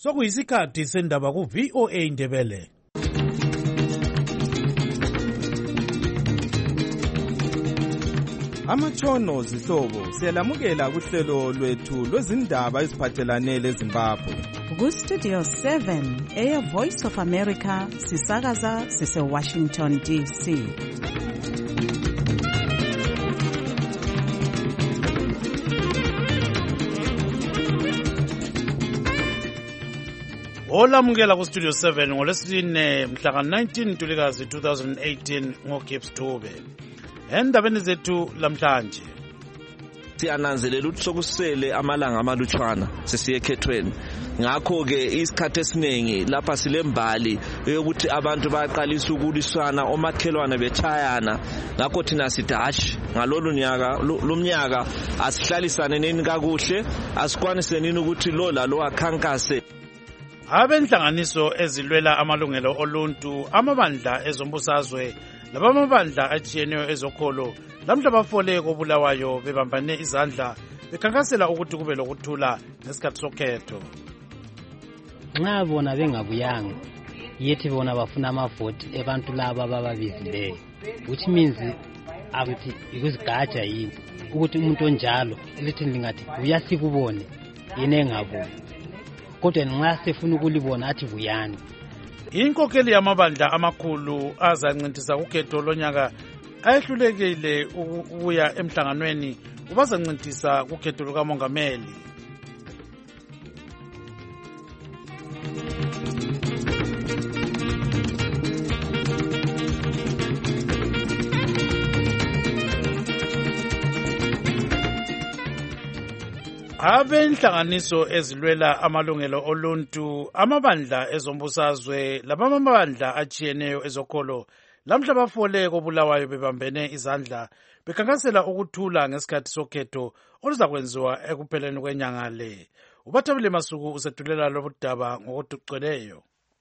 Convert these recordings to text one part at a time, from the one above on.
Sokuyisikhathi sendaba ku VOA Indebele. Amatshono zihlobo siyalamukela kuhlelo lwethu lwezindaba eziphathelane leZimbabwe. Ku Studio 7 Air Voice of America sisakaza sise Washington DC. Olamukela ku Studio 7 ngolwesine mhla ka-19 Ntulikazi 2018 ngoGibbs Dube. Endabeni zethu lamhlanje siyananzelela ukuthi sokusele amalanga amalutshwana sesiye ekhethweni. Ngakho ke isikhathi esiningi lapha silembali yokuthi abantu bayaqalisa ukuliswana omakhelwane bethayana. Ngakho thina sidash ngalolu nyaka lumnyaka asihlalisane nini kakuhle asikwanise nini ukuthi lo lalo akhankase. Abenhlanganiso ezilwela amalungelo oluntu, amabandla ezombusazwe labamabandla atshiyeneyo ezokholo lamhla bafole koBulawayo bebambane izandla bekhankasela ukuthi kube lokuthula ngesikhathi sokhetho. Nxa bona bengabuyanga yethi bona bafuna amavoti ebantu laba bababizileyo, which means ukuthi ikuzigaja yini ukuthi umuntu onjalo lithi lingathi buya sikubone yena engabuyi, kodwa nxa sefuna ukulibona athi buyani. Inkokeli yamabandla amakhulu azancintisa ukhetho lonyaka ayehlulekile ukuya emhlanganweni ubazancintisa kukhetho lukamongameli. Abenhlanganiso ezilwela amalungelo oluntu, amabandla ezombusazwe labamabandla atshiyeneyo ezokholo lamhla bafole koBulawayo bebambene izandla bekhankasela ukuthula ngesikhathi sokhetho oluzakwenziwa ekupheleni kwenyanga le. Ubathabile Masuku usethulela lobudaba ngokugcweleyo.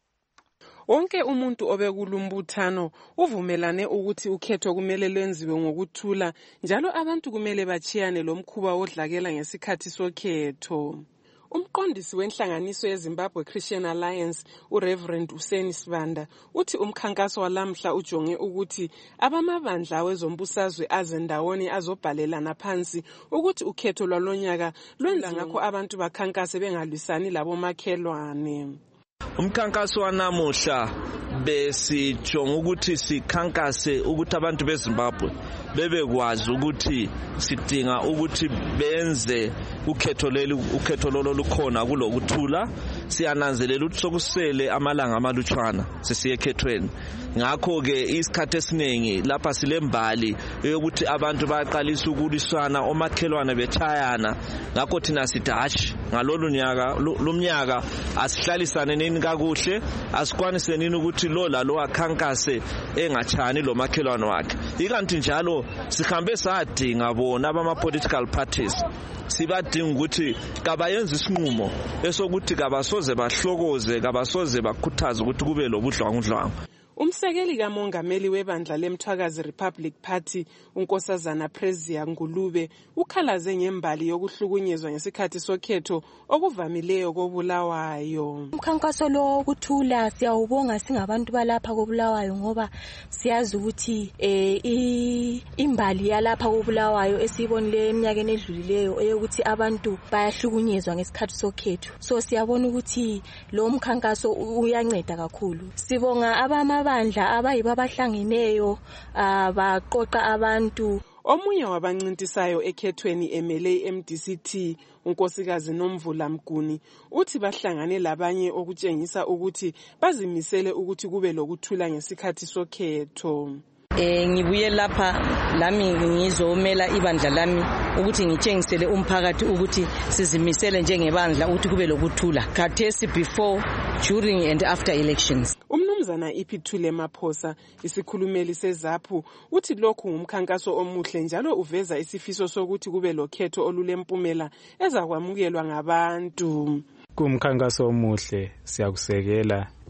Wonke umuntu obekulumbuthano uvumelane ukuthi ukhetho kumele lwenziwe ngokuthula, njalo abantu kumele bachiyane lomkhuba wodlakela ngesikhathi sokhetho. Umqondisi wenhlanganiso yeZimbabwe Christian Alliance, uReverend Useni Sibanda, uthi umkhankaso walamhla ujonge ukuthi abamabandla wezombusazwe azendawoni azobhalelana phansi ukuthi ukhetho lwalonyaka lwenza ngakho abantu bakhankase bengalwisani labomakhelwane. Umkhankaso wanamuhla besijonga ukuthi sikhankase ukuthi abantu beZimbabwe bebekwazi ukuthi sidinga ukuthi benze ukhetho lolo lukhona kulokuthula. Siyananzelela ukuthi sokusele amalanga amalutshwana sesiye ekhethweni. Ngakho ke isikhathi esiningi lapha silembali yokuthi abantu bayaqalisa ukuliswana omakhelwane bethayana. Ngakho thina sidash ngalolu nyaka lumnyaka asihlalisane nini kakuhle asikwanise nini ukuthi lo lalo akhankase engachani lo makhelwane wakhe. Ikanti njalo sihambe sadinga bona abama-political parties, sibadinga ukuthi kabayenze isinqumo esokuthi kabasoze bahlokoze, kabasoze bakhuthaze ukuthi kube lobudlwangudlwangu. Umsekeli kamongameli webandla lemthwakazi Republic Party, unkosazana Prezia Ngulube, ukhalaze ngembali yokuhlukunyezwa ngesikhathi sokhetho okuvamileyo koBulawayo. Umkhankaso lo wokuthula siyawubonga singabantu balapha koBulawayo ngoba siyazi ukuthi imbali yalapha koBulawayo esibonile eminyakeni edlulileyo eyokuthi abantu bayahlukunyezwa ngesikhathi sokhetho. So siyabona ukuthi lo mkhankaso uyanceda kakhulu. Sibonga abamabandla abayibo abahlangeneyo baqoqa abantu. Omunye wabancintisayo ekhethweni emele MDCT, unkosikazi Nomvula Mguni, uthi bahlangane labanye okutshengisa ukuthi bazimisele ukuthi kube lokuthula ngesikhathi sokhetho. Ngibuye lapha lami ngizomela ibandla lami ukuthi ngitshengisele umphakathi ukuthi sizimisele njengebandla ukuthi kube lokuthula khathesi before, during and after elections. Umnumzana Ipithule Maphosa, isikhulumeli seZAPU, uthi lokhu ngumkhankaso omuhle njalo uveza isifiso sokuthi kube lokhetho olulempumela ezakwamukelwa ngabantu. Kumkhankaso omuhle, siyakusekela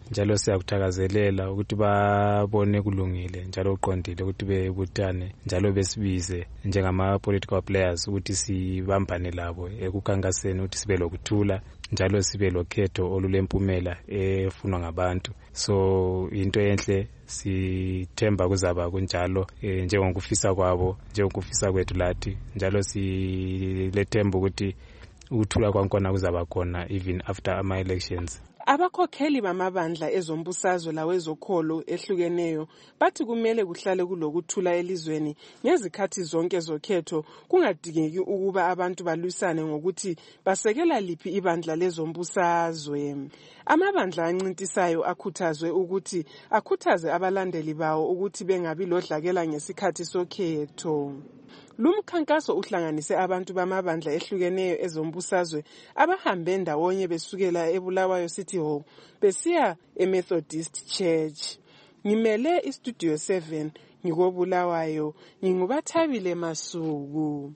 njalo siyakuthakazelela ukuthi babone kulungile njalo uqondile ukuthi bebuthane njalo besibize njengama-political players ukuthi sibambane labo ekukhankaseni ukuthi sibe lokuthula njalo sibe lokhetho olulempumela efunwa ngabantu. So into enhle sithemba kuzaba kunjalo njengokufisa kwabo njengokufisa kwethu lathi njalo silethemba ukuthi ukuthula kwankona kuzaba khona even after ama-elections. Abakhokheli bamabandla ezombusazwe lawezokholo ehlukeneyo bathi kumele kuhlale kulokuthula elizweni ngezikhathi zonke zokhetho, kungadingeki ukuba abantu balwisane ngokuthi basekela liphi ibandla lezombusazwe. Amabandla ancintisayo akhuthazwe ukuthi akhuthaze abalandeli bawo ukuthi bengabi lodlakela ngesikhathi sokhetho. Lumkhankaso uhlanganise abantu bamabandla ehlukeneyo ezombusazwe abahambe ndawonye besukela eBulawayo City Hall besiya eMethodist Church. Ngimele iStudio 7 ngikobulawayo, ngingubathabile Masuku.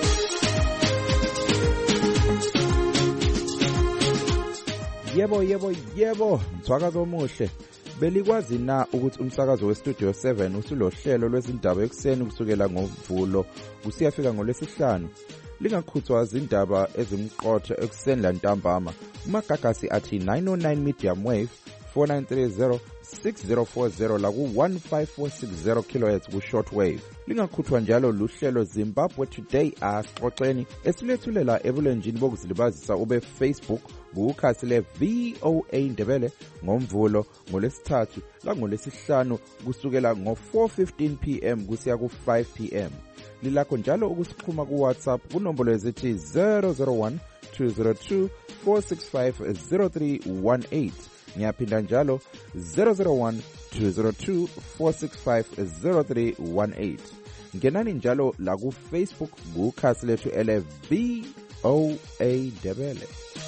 Yebo, mthwakazo omuhle. Belikwazi na ukuthi umsakazo weStudio 7 usulohlelo lwezindaba ekuseni kusukela ngoMvulo kusiyafika ngoLwesihlanu? Lingakhuthwa izindaba ezimqotho ekuseni lantambama. Umagagasi athi 909 medium wave 4930 6040 la ku 15460 kHz ku shortwave. Lingakhuthwa njalo luhlelo Zimbabwe Today asixoxeni esilethulela ebulenjini bokuzilibazisa ube Facebook bukhasi le VOA Ndebele ngoMvulo ngoLesithathu la ngoLesihlanu kusukela ngo 4:15 PM kusiya ku 5 PM. Lilakho njalo ukusixhuma ku WhatsApp kunombolo ezithi 001 202 465 0318. Ngiyaphinda njalo 001 202 465 0318. Ngenani njalo la ku Facebook bukhasi lethu ele VOA Ndebele.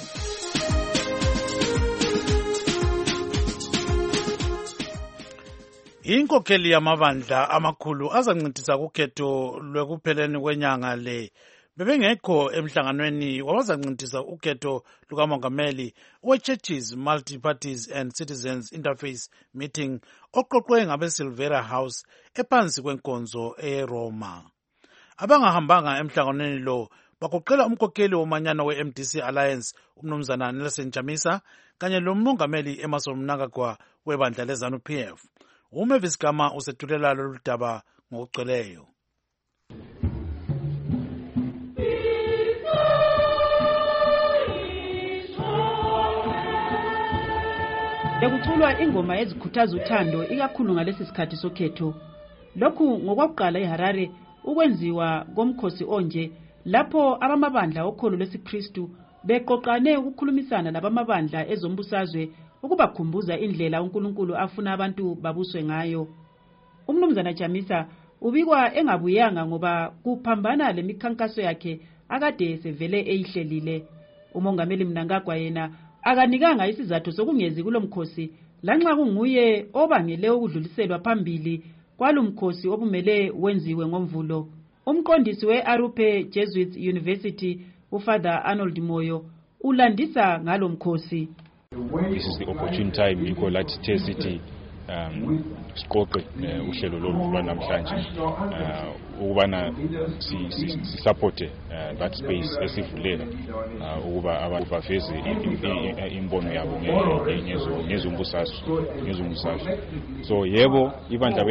Inkokheli yamabandla amakhulu azancintisa kukhetho lwekupheleni kwenyanga le bebengekho emhlanganweni wabazancintisa ukhetho lukamongameli we-Churches, Multi-Parties and Citizens Interface Meeting oqoqwe ngabe-Silvera House ephansi kwenkonzo eRoma. Abangahambanga emhlanganweni lo bagoqela umkhokheli womanyano we-MDC Alliance umnumzana Nelson Chamisa kanye lomongameli Emmerson Mnangagwa webandla leZANU-PF. Umavis Gama usethulela lolu daba ngokugcweleyo. Bekuculwa ingoma ezikhuthaza uthando ikakhulu ngalesi sikhathi sokhetho. Lokhu ngokuqala eHarare ukwenziwa komkhosi onje lapho abamabandla okholo lwesiKristu beqoqane ukukhulumisana labamabandla ezombusazwe ukubakhumbuza indlela uNkulunkulu afuna abantu babuswe ngayo. Umnumzana Chamisa ubikwa engabuyanga ngoba kuphambana lemikhankaso yakhe akade sevele eyihlelile. Umongameli Mnangagwa yena akanikanga isizathu sokungezi kulomkhosi lanxa kunguye obangele ukudluliselwa phambili kwalomkhosi obumele wenziwe ngoMvulo. Umqondisi weArupe Jesuit University uFather Arnold Moyo ulandisa ngalomkhosi. This is the opportune time yikho City siqoqe uhlelo lolu namhlanje ukubana sisupporte that space esivulela ukuba abantu baveze imbono yabo ngezombusazwe. So yebo ibandla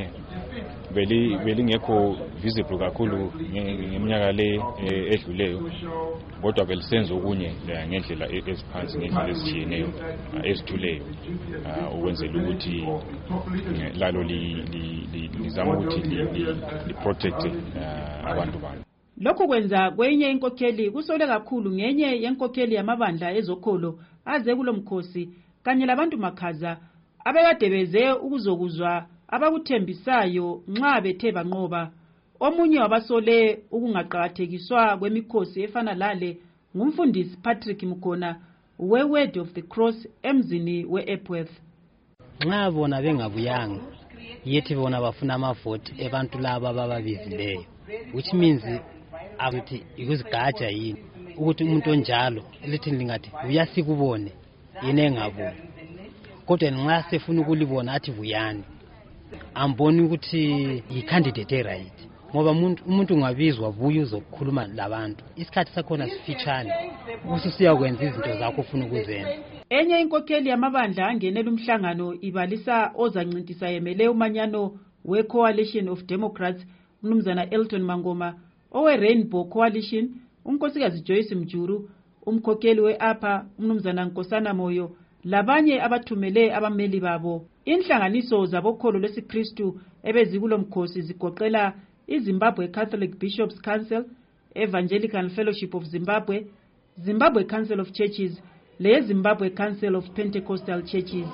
belingekho visible kakhulu ngeminyaka le edluleyo kodwa belisenza okunye ngendlela eziphansi ngendlela ezishiyeneyo ezithuleyo ukwenzela ukuthi lalo lizama ukuthi li-protect abantu balo. Lokhu kwenza kwenye inkokheli kusole kakhulu ngenye yenkokheli yamabandla ezokholo aze kulomkhosi kanye labantu makhaza abekade beze ukuzokuzwa abakuthembisayo nxa bethe banqoba. Omunye wabasole ukungaqakathekiswa kwemikhosi efana lale ngumfundisi Patrick Mkhona we-Word of the Cross emzini we-Epworth. Nxa bona bengabuyanga yethi bona bafuna amavoti ebantu laba ababizileyo, which means ukuthi ikuzigaja yini ukuthi umuntu onjalo elithi lingathi uyasikubone yena engaboni. kodwa nxa sefuna ukulibona athi Vuyani amboni ukuthi yi-candidate right ngoba umuntu ungabizwa Vuyo uzokukhuluma labantu isikhathi sakhona sifitshane ususiyakwenza izinto zakho ufuna ukuzenza. Enye inkokheli yamabandla angenela umhlangano ibalisa ozancintisa yemele umanyano we-Coalition of Democrats umnumzana Elton Mangoma, owe-Rainbow Coalition unkosikazi Joyce Mjuru, umkhokheli we-APA umnumzana Nkosana Moyo, labanye abathumele abameli babo. Inhlanganiso zabokholo lwesiKristu ebezikulo mkhosi zigoqela iZimbabwe Catholic Bishops Council, Evangelical Fellowship of Zimbabwe, Zimbabwe Council of Churches, le Zimbabwe Council of Pentecostal Churches.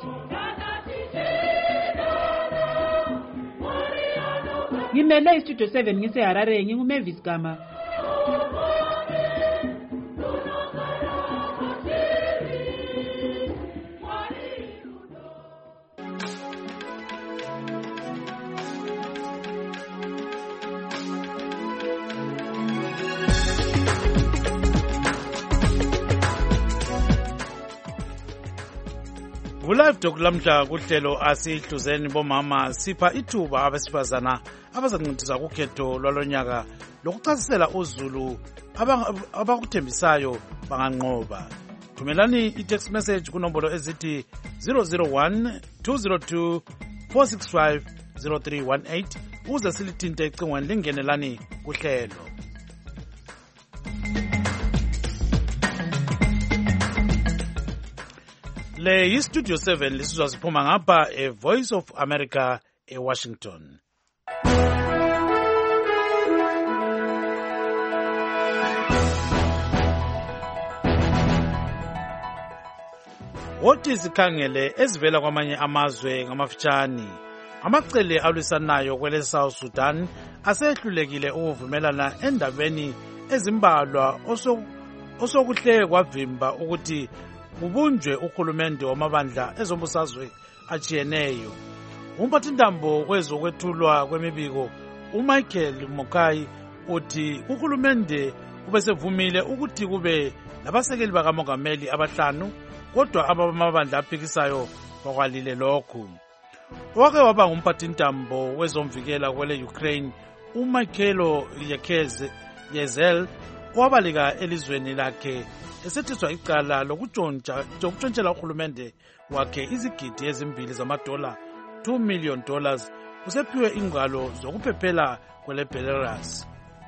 Ngimele istudio 7 ngiseHarare nginguMavis Gama. Live Talk lamhla kuhlelo asihluzeni bomama sipha ithuba abesifazana abazancintisa kukhetho lwalonyaka lokuchasisela uZulu abakuthembisayo banganqoba. Thumelani i-text message kunombolo ezithi 001 202 465 0318 uze silithinte ecingweni lingenelani kuhlelo. Le yi-Studio 7 lisizwa siphuma ngapha Voice of America eWashington. Wothi sikhangele ezivela kwamanye amazwe ngamafitshane. Amacele alwisanayo kwele South Sudan asehlulekile ukuvumelana endabeni ezimbalwa osokuhle kwavimba ukuthi kubunjwe uhulumende wamabandla ezombusazwe achiyeneyo. Umphathintambo kwezokwethulwa kwemibiko uMichael Mokai uthi uhulumende ubesevumile ukuthi kube nabasekeli bakamongameli abahlanu kodwa abamabandla aphikisayo bakwalile lokhu. Wake waba ngumphathintambo wezomvikela kwele Ukraine uMichaelo Yezel wabalika elizweni lakhe esethiswa icala lokutshontshela uhulumende wakhe izigidi ezimbili zamadola $2 million usephiwe ingwalo zokuphephela kwele Belarus.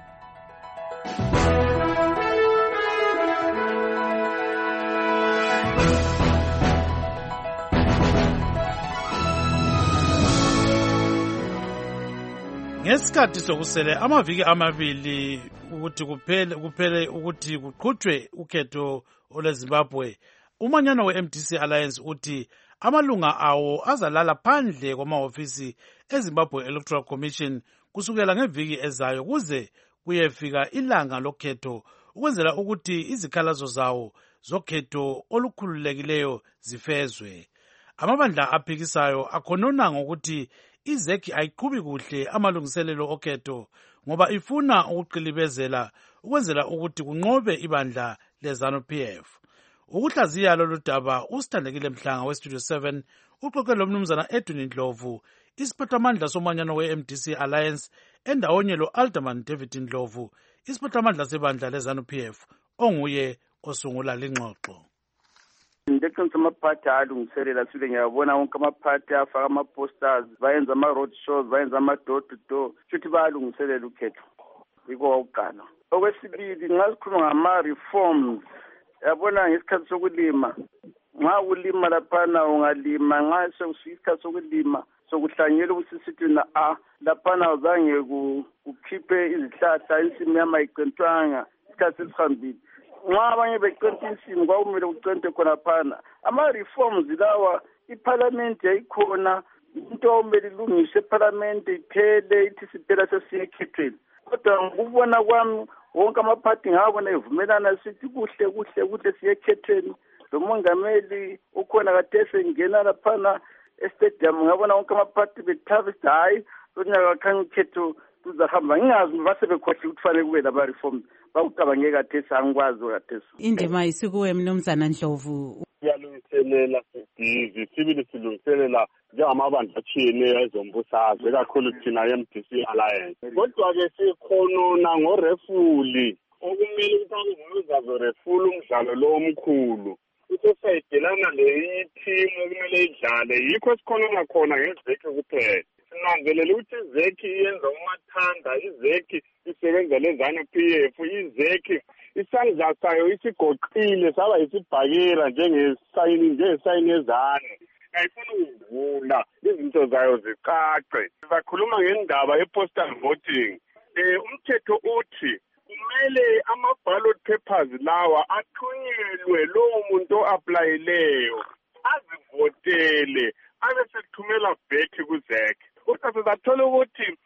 Ngesikhathi sokusele amaviki amabili ukuthi kuphele ukuthi kuqhutshwe ukhetho oleZimbabwe, umanyano we-MDC Alliance uthi amalunga awo azalala phandle kwamahofisi eZimbabwe Electoral Commission kusukela ngeviki ezayo kuze kuyefika ilanga lokhetho ukwenzela ukuthi izikhalazo zawo zokhetho olukhululekileyo zifezwe. Amabandla aphikisayo akhonona ngokuthi izeki ayiqhubi kuhle amalungiselelo okhetho ngoba ifuna ukuqilibezela ukwenzela ukuthi kunqobe ibandla leZANU-PF. Ukuhlaziya lolu daba usithandekile Mhlanga weStudio 7 uxoxe lomnumzana Edwin Ndlovu, isiphathamandla somanyano we-MDC Alliance endawonye lo-Alderman David Ndlovu, isiphathamandla sebandla leZANU-PF onguye osungula lingxoxo. Ndeqinisa amaphathi alungiselela sile ngiyabona wonke amaphathi afaka ama-posters bayenza ama-road shows bayenza ama-door to door futhi bayalungiselela ukhetho yiko wakuqala. Okwesibili ngasikhuluma ngama-reforms yabona ngesikhathi sokulima nxa ulima laphana ungalima nxa sekuyisikhathi sokulima sokuhlanyela ubusisithi laphana uzange kukhiphe izihlahla insimu yama ayicentwanga isikhathi esihambile. Nxa abanye beqenta insimu kwakumele kucente khona phana ama-reforms lawa iparliament yayikhona into okumele ilungiswe eparliament iphele ithi siphela sesiye ekhethweni. Kodwa ngokubona kwami wonke amaphathi ngabona evumelana sithi kuhle siye ekhethweni. Lo mongameli ukhona kade engena laphana estadium ngabona wonke amaphathi bethavisa hayi lonyaka khanya ukhetho tuzahamba ngingazi basebekhohle ukuthi fanele kube laba reforms bakucabange kade sangikwazi kade. Indima isikuwe mnumzana Ndlovu. Siyalungiselela busy sibili silungiselela njengamabandla atshiyeneyo ezombusazwe kakhulu thina MDC Alliance. Kodwa-ke sikhonona ngorefuli okumele ukuthi akuzazorefula umdlalo lo omkhulu. Usesayidelana le-team okumele idlale yikho esikhonona khona ngezekhi kuphela. Sinanzelele ukuthi izekhi iyenza umathanda, izekhi isebenza leZANU-PF, izekhi isandla sayo isigoqile saba isibhakela njengesayini yezanu. Ayifuna ukuvula izinto zayo zicace. Sizakhuluma ngendaba ye-postal voting. Umthetho uthi kumele ama-ballot papers lawa athunyelwe lowo muntu o-aplayileyo azivotele abe sekuthumela back kuzek. Kodwa sizathola ukuthi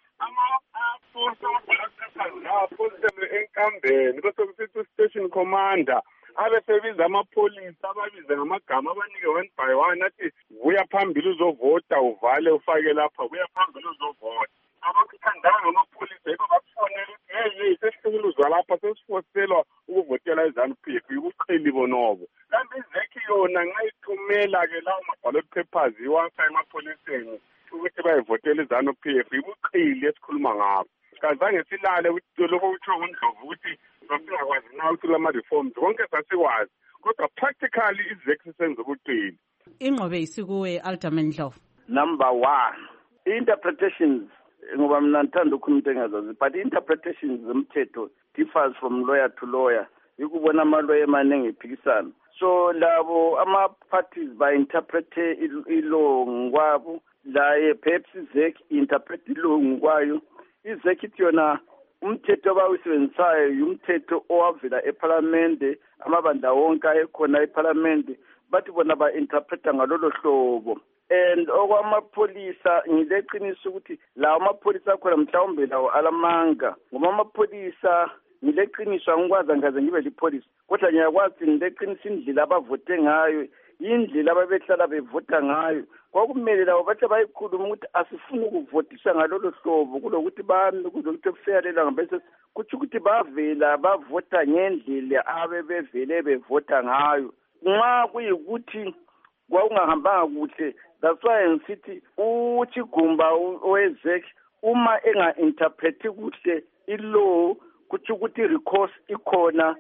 ama-ballot papers lawa aphosele enkambeni bese kusithi u-station commander abe sebiza amapholisa ababize ngamagama abanike one by one athi buya phambili uzovota uvale ufake lapha buya phambili uzovota. Abakuthandanga amapholisa yikho bakufonela ukuthi sesihluluzwa lapha sesifoselwa ukuvotela iZANU-PF ubuqheli bonobo. Kanti izekhi yona nxa ithumela-ke lawo ma-ballot papers iwasa emapholiseni ukuthi bayivotele iZANU-PF ubuqheli esikhuluma ngabo. Kazange silale ukuthi lokho kutsho uNdlovu ukuthi sasingakwazi na ukuthi lama-reforms konke sasikwazi kodwa practically izekhi senza ubuqheli. Ingqobe isikuwe Alderman Ndlovu. Number 1, interpretations ngoba mina ngithanda ukukhuluma into engazazi but interpretations zomthetho differs from lawyer to lawyer. Yikubona ama-lawyer emaningi ephikisana. So labo ama-parties ba-interprete i-law ngokwabo, la perhaps izekhi i-interprete i-law ngokwayo. Izekhi ithi yona umthetho abawusebenzisayo umthetho owavela eParliament, amabandla wonke ayekhona eParliament bathi bona ba-interpreta ngalolo hlobo. And okwamapholisa ngileqiniso ukuthi lawo amapholisa akhona mhlawumbe lawo alamanga ngoba amapholisa ngileqiniso angikwazi ngaze ngibe lipholisa kodwa ngiyakwazi ngileqiniso indlela abavote ngayo indlela ababehlala bevota ngayo. Kwakumele lawo bathi bayikhuluma ukuthi asifuni ukuvotisa ngalolo hlobo kulokuthi bami kulokuthi kufayelela ngabese kuthi ukuthi bavela bavota ngendlela abebevele bevota ngayo. Nxa kuyikuthi kwakungahambanga kuhle that's why ngisithi uChigumba owezekhi uma enga-interpreti kuhle i-law kuthi ukuthi i-recourse ikhona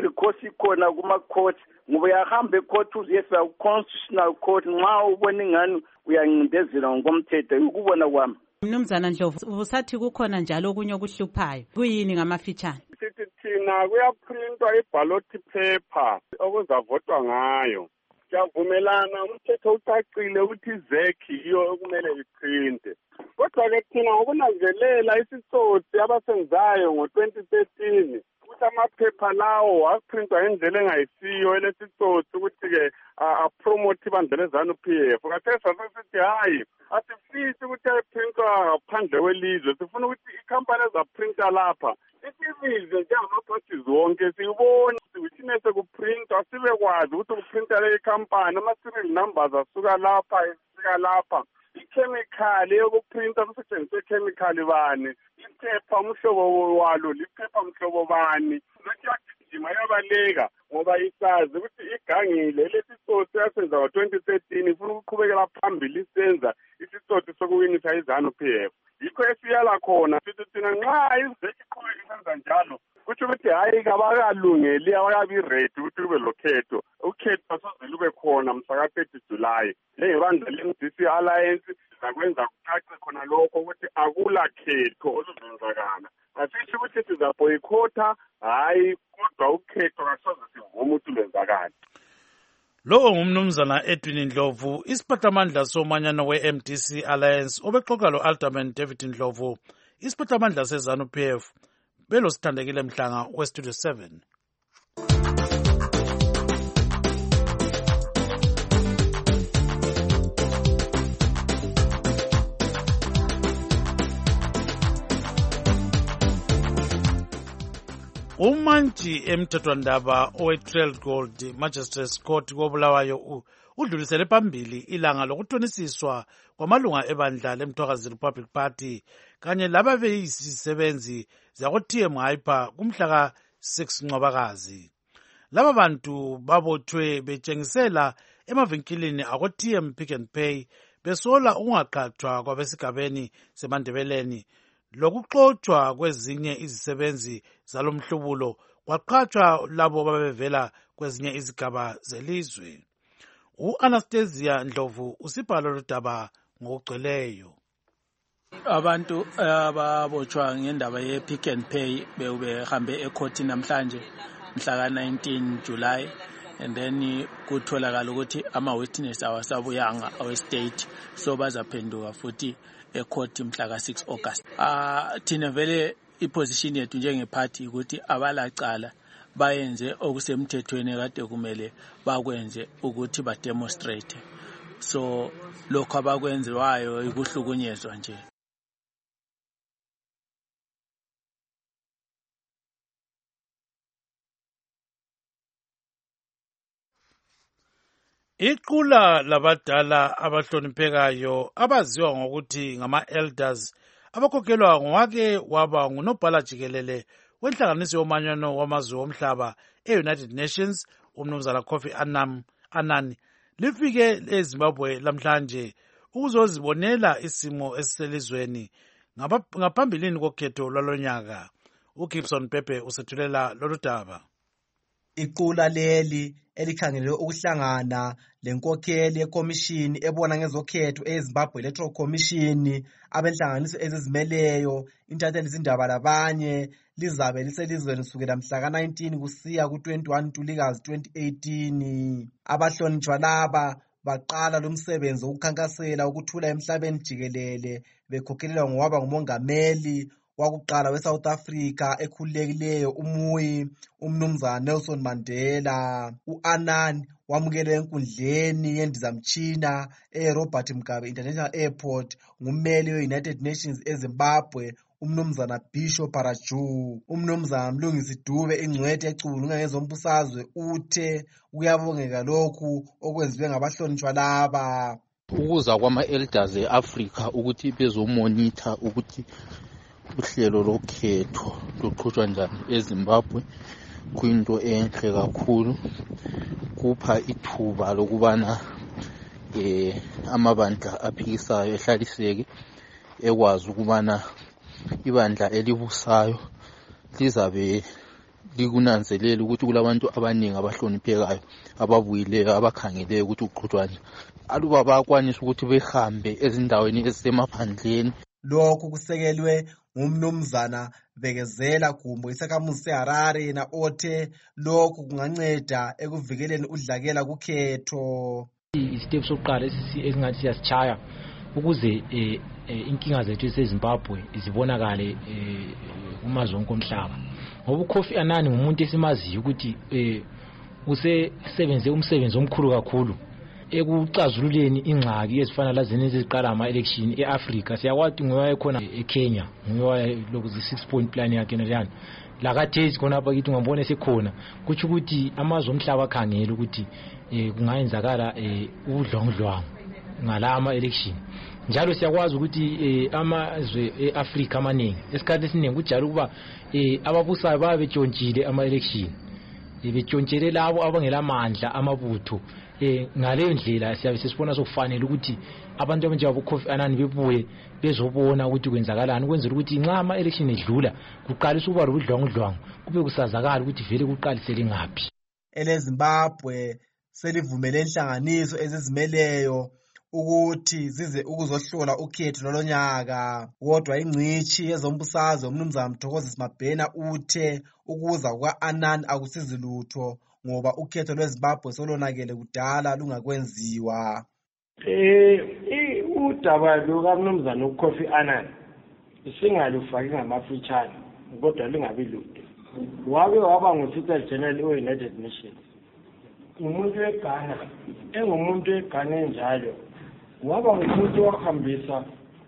kuma-court ngoba uyahamba e-court uziyefika ku-constitutional court nxa ubona ingani uyancindezela ngokomthetho ukubona kwami. Mnumzana Ndlovu ubusathi kukhona njalo okunye okuhluphayo kuyini ngamafitshane? Sithi thina kuyaprintwa i-ballot paper okuzavotwa ngayo. Siyavumelana umthetho ucacile ukuthi izekhi yiyo okumele iprinte. Kodwa-ke thina ngokunanzelela isitsotsi abasenzayo ngo-2013 ukuthi amaphepha lawo aprintwa ngendlela engayisiyo elesitsotsi ukuthi-ke apromote ibandla leZANU-PF. Kathesi sasesithi hayi asifisi ukuthi ayiprintwa ngaphandle kwelizwe sifuna ukuthi ikhampani ezaprinta lapha isibize njengama-parties wonke siyibone ukuthi nesekuprintwa sibe kwazi ukuthi kuprinta le ikhampani ama-serial numbers asuka lapha esika lapha. Ikhemikhali yokuprinta kusetshenziswe ikhemikhali bani, iphepha umhlobo walo liphepha mhlobo bani. Lokhu yabaleka ngoba isazi ukuthi igangile lesitsotsi yasenza ngo-2013 ifuna ukuqhubekela phambili isenza isitsotsi sokuwinisa iZANU-PF. Yikho esiyala khona sithi thina nxa izekhi iqhubeka isenza njalo kutsho ukuthi hayi kabakalungeli abakabi ready ukuthi kube lokhetho. Ukhetho asoze lube khona mhlaka 30 July. Njengebandla le-MDC Alliance sakwenza kucace khona lokho ukuthi akula khetho oluzenzakala. Asisho ukuthi sizaboyikhotha hayi kodwa ukhetho kasoze sivume ukuthi lwenzakala. Lowo ngumnumzana Edwin Ndlovu, isiphathamandla somanyano we-MDC Alliance obexoxa lo-Alderman David Ndlovu, isiphathamandla seZANU-PF, belosithandekile Mhlanga weStudio 7. Umantshi emthethwandaba owe-Trail Gold Magistrates Court koBulawayo udlulisele phambili ilanga lokuthonisiswa kwamalunga ebandla leMthwakazi Republic Party kanye lababeyisisebenzi zako-TM Hyper kumhlaka 6 Ncwabakazi. Laba bantu babotshwe betshengisela emavinkilini ako-TM Pick and Pay besola ukungaqhatshwa kwabesigabeni semandebeleni lokuxotshwa kwezinye izisebenzi zalomhlubulo kwaqhatshwa labo babevela kwezinye izigaba zelizwe. U-Anastasia Ndlovu usibhalo lodaba ngokugcweleyo. Abantu ababotshwa ngendaba ye-Pick and Pay behambe ekhoti namhlanje mhla ka-19 July and then kutholakala ukuthi ama-witness awasabuyanga awe-state so bazaphenduka futhi ekhoti mhla ka-6 August. Thina vele iposition yethu njengephathi ukuthi abalacala bayenze okusemthethweni kade kumele bakwenze ukuthi bademonstrate. So lokho abakwenziwayo ikuhlukunyezwa nje. Iqula labadala abahloniphekayo abaziwa ngokuthi ngama-elders abakhokhelwa ngowake waba ngunobhala jikelele wenhlanganiso yomanyano wamazwe omhlaba e-United Nations umnumzana Kofi Annan lifike eZimbabwe lamhlanje ukuzozibonela isimo esiselizweni ngaphambilini kokhetho lwalonyaka. uGibson Pepe usethulela lolu daba. Iqula leli elikhangelwe ukuhlangana lenkokheli yekomishini ebona ngezokhetho eZimbabwe Electoral Commission abenhlanganiso ezizimeleyo intatheli izindaba labanye lizabe liselizweni kusukela mhla ka-19 kusiya ku-21 Ntulikazi 2018. Abahlonitshwa laba baqala lo msebenzi wokukhankasela ukuthula emhlabeni jikelele bekhokhelelwa ngowaba ngumongameli wakuqala we-South Africa ekhululekileyo umnumzana Nelson Mandela. U-Annan wamukele enkundleni yendizamtshina e-Robert Mugabe International Airport ngummeli we-United Nations eZimbabwe umnumzana Bishop Paraju. Umnumzana Mlungisi Dube ingcwethe ecubulunga ngezombusazwe uthe kuyabongeka lokhu okwenziwe ngabahlonitshwa laba. Ukuza kwama-elders e-Africa ukuthi bezomonitha ukuthi uhlelo lokhetho luqhutshwa njani eZimbabwe kuyinto enhle kakhulu, kupha ithuba lokubana amabandla aphikisayo ehlaliseke ekwazi ukubana ibandla elibusayo lizabe likunanzelela ukuthi kulabantu abaningi abahloniphekayo ababuyileyo abakhangeleyo ukuthi uqhutshwa njani, aluba bayakwanisa ukuthi behambe ezindaweni ezisemaphandleni. Lokhu kusekelwe ngumnumzana Bekezela Gumbo isakhamuzi seHarare yena othe lokhu kunganceda ekuvikeleni udlakela kukhetho. Isitepu sokuqala esingathi siyasichaya ukuze inkinga zethu eseZimbabwe zibonakale kumazwe onke omhlaba. Ngoba uKofi Annan ngumuntu esimaziyo ukuthi usesebenze umsebenzi omkhulu kakhulu ekucazululeni ingxaki ezifana lazena eziqala ama-election e-Africa. Siyakwazi ngoba ekhona eKenya ngoba lokhu 6-point plan yakhe njalo lakathezi khona apha kithi ngambona sekhona kuthi ukuthi amazwe omhlaba akhangela ukuthi kungayenzakala udlongdlwangu ngala ama-election. Njalo siyakwazi ukuthi amazwe e-Africa amaningi esikhathi esiningi kujalo ukuba ababusayo babe betshontshile ama-election, betshontshele labo abangelamandla amabutho. Ngaleyo ndlela siyabe sesibona sokufanele ukuthi abantu abanjengabo Kofi Annan bebuye bezobona ukuthi kwenzakalani ukwenzela ukuthi nxa ama-election edlula kuqalisa ukuba lobudlwangudlwangu kube kusazakala ukuthi vele kuqalisele ngaphi. EleZimbabwe selivumele inhlanganiso ezizimeleyo ukuthi zize ukuzohlola ukhetho lolonyaka, kodwa ingcitshi yezombusazwe umnumzana Mthokozisi Mabhena uthe ukuza kuka-Annan akusizi lutho ngoba ukhetho lweZimbabwe solonakele kudala lungakwenziwa. Udaba lukamnumzana uKofi Annan singalufaki ngamafitshane kodwa lingabi lude. Wabe waba ngu-Secretary General we-United Nations, umuntu weGhana, engumuntu weGhana enjalo waba ngumuntu wahambisa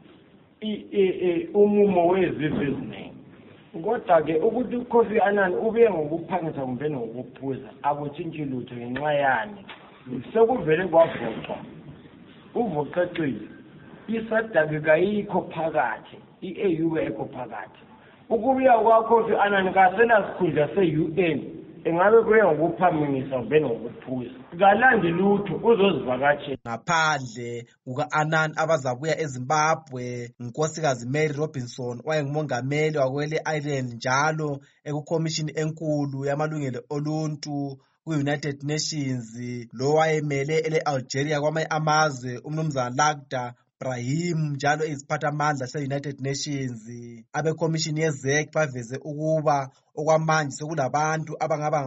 umumo wezizwe eziningi. Kodwa-ke ukuthi uKofi Annan ube ngokuphangisa kumbe ngokuphuza akutshintshi lutho ngenxa yani sekuvele kwavoxwa uvoxecile isadaki kayikho phakathi, i-AU ekho phakathi. Ukubuya kwaKofi Annan kasenasikhundla se-UN engabe kuye ngokuphamisa ube ngokuphuza kalandi lutho uzozivakatshela. Ngaphandle kuka-Annan abazabuya eZimbabwe, unkosikazi Mary Robinson wayengumongameli wakwele Island njalo ekukhomishini enkulu yamalungelo oluntu ku-United Nations, lo wayemele ele-Algeria kwamanye amazwe umnumzana Lakhdar Brahim njalo iziphathamandla se-United Nations. Abekhomishini yeZEC baveze ukuba okwamanje sekulabantu abangaba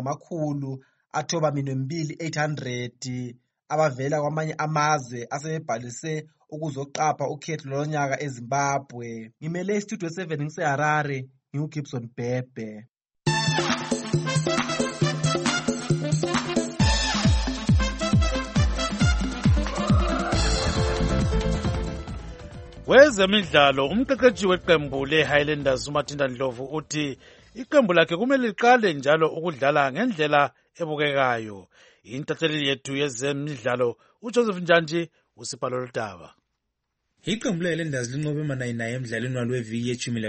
ngama292,800 abavela kwamanye amazwe asebebhalise ukuzoqapha ukhetho lonyaka eZimbabwe. Ngimele iStudio 7 ngiseHarare, nginguGibson Bhebhe. Kwezemidlalo, umqeqeshi weqembu le-Highlanders uMathinda Ndlovu uthi iqembu lakhe kumele liqale njalo ukudlala ngendlela ebukekayo. Intatheli yethu yezemidlalo uJoseph Njantshi usipalo lodaba. Iqembu le-Highlanders linqobe ama-9 emdlalweni walo weviki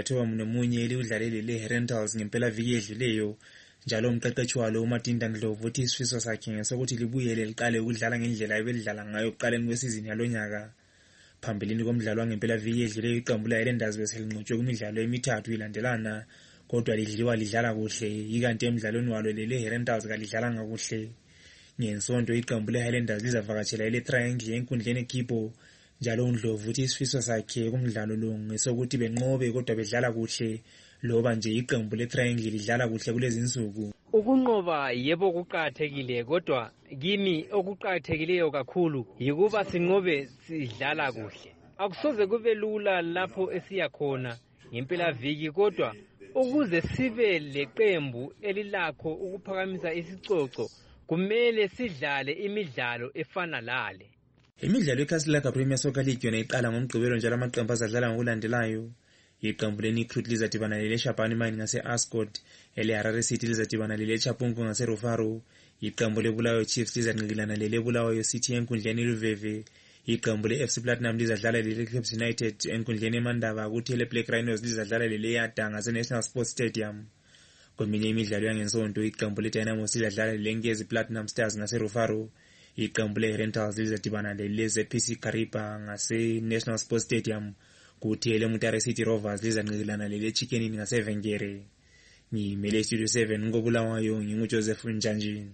ye-19 eliwudlalele le-Herentals ngempela viki edluleyo. Njalo umqeqeshi walo uMathinda Ndlovu uthi isifiso sakhe ngesokuthi libuyele liqale ukudlala ngendlela ebelidlala ngayo ekuqaleni kwesizini yalonyaka. Phambilini komdlalo wangempela viki edluleyo iqembu le-Highlanders beselinqotshwe kwimidlalo emithathu ilandelana, kodwa lidlala kuhle, ikanti emdlalweni walo le-Herentals kalidlalanga kuhle. Ngensonto iqembu le-Highlanders lizavakatshela ile-Triangle enkundleni eKipo, njalo uNdlovu uthi isifiso sakhe kumdlalo lo ngesokuthi benqobe kodwa bedlala kuhle, loba nje iqembu le-Triangle lidlala kuhle kulezi insuku. Ukunqoba yebo kuqakathekile, kodwa kimi okuqakathekileyo kakhulu yikuba sinqobe sidlala kuhle. Akusoze kube lula lapho esiya khona ngempela viki, kodwa ukuze sibe leqembu elilakho ukuphakamisa isicoco kumele sidlale imidlalo efana lale. Imidlalo yeCastle Premier Soccer League yona iqala ngomgqibelo njalo amaqembu azadlala ngokulandelayo. Iqembu leNikrut lizadibana lele-Shabani Mine ngase-Ascot, ele-Harare City lizadibana lele-Chapungu ngase-Rufaro, iqembu le-Bulawayo Chiefs lizanqikilana lele-Bulawayo City enkundleni eLuveve, iqembu le-FC Platinum lizadlala lele-Caps United enkundleni eMandaba, kuthi ele-Black Rhinos lizadlala lele-Yada ngase-National Sports Stadium. Kweminye imidlalo yangensonto iqembu le-Dynamos lizadlala lele-Nkezi Platinum Stars ngase-Rufaro, iqembu le-Herentals lizadibana lele-ZPC Kariba ngase-National Sports Stadium, kuthi ele-Mutare City Rovers lizanqikilana lele-Chicken ngase-Vengere. Ngimele Studio 7 ngobulawayo nginguJoseph Njantshi.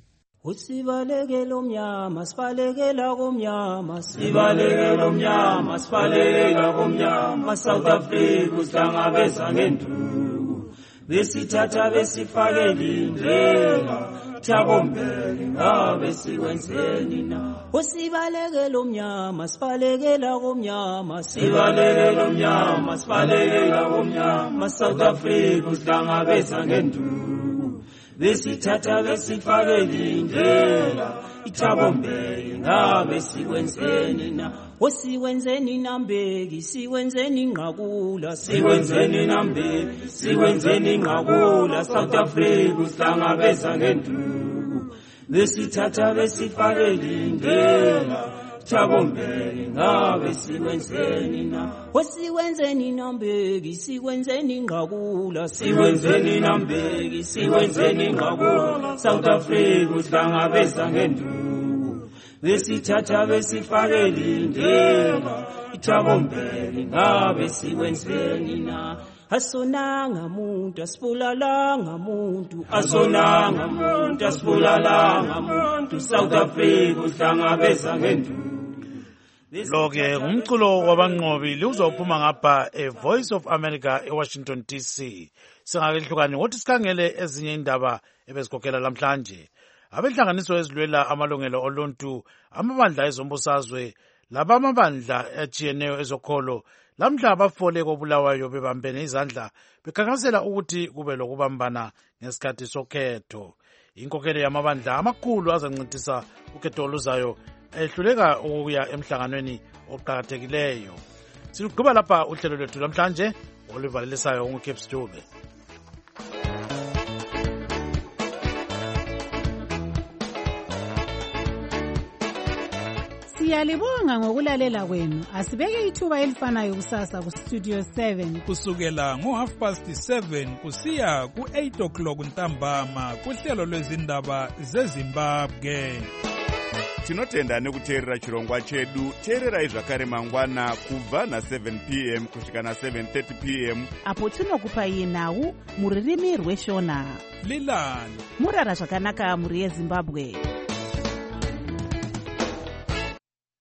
Usibalekela omnyama sibalekela komnyama, sibalekela omnyama sibalekela komnyama, South Africa uhlangabeza ngenduku besithatha besifakela indlela Thabo Mbeki ngabe sikwenzeni na. Usibalekela omnyama sibalekela komnyama, sibalekela omnyama sibalekela komnyama, South Africa uhlangabeza ngenduku besithatha besifakela indlela Thabo Mbeki ngabe sikwenzeni na. Sikwenzeni na Mbeki, sikwenzeni Nqakula, sikwenzeni na Mbeki, sikwenzeni Nqakula, South Africa uhlangabeza ngenduku besithatha besifakela indlela Thabo Mbeki ngabe sikwenzeni na. Sikwenzeni na Mbeki, sikwenzeni Nqakula, sikwenzeni na Mbeki, sikwenzeni Nqakula, South Africa uhlangabeza ngenduku besithatha besifakela indlela Thabo Mbeki ngabe sikwenzeni na. Asonanga muntu asibulalanga muntu, asonanga muntu asibulalanga muntu, South Africa uhlangabeza ngenduku. Lo-ke ngumculo wabanqobi liwuzophuma ngapha eVoice of America eWashington DC. Singakehlukani wothi sikhangele ezinye indaba ebezikhokhela lamhlanje. Abenhlanganiso ezilwela amalungelo oluntu, amabandla ezombusazwe, laba amabandla atshiyeneyo ezokholo, lamhla bafole koBulawayo bebambene izandla bekhankasela ukuthi kube lokubambana ngesikhathi sokhetho. Inkokhelo yamabandla amakhulu azancintisa ukhetho oluzayo ehluleka ukuya emhlanganweni oqhakathekileyo. Siluqhuba lapha uhlelo lwethu lamhlanje oluvalelisayo nguCape Dube. Siyalibonga ngokulalela kwenu. Asibeke ithuba elifanayo kusasa kuStudio 7 kusukela ngo7:30 kusiya ku8 ntambama kuhlelo lwezindaba zeZimbabwe. Tinotenda nekuteerera chirongwa chedu. Teererai zvakare mangwana kubva na7 p.m. kusvika na7:30 p.m. apo tinokupai nhau muririmi rweshona. Lilani murara zvakanaka muri yeZimbabwe.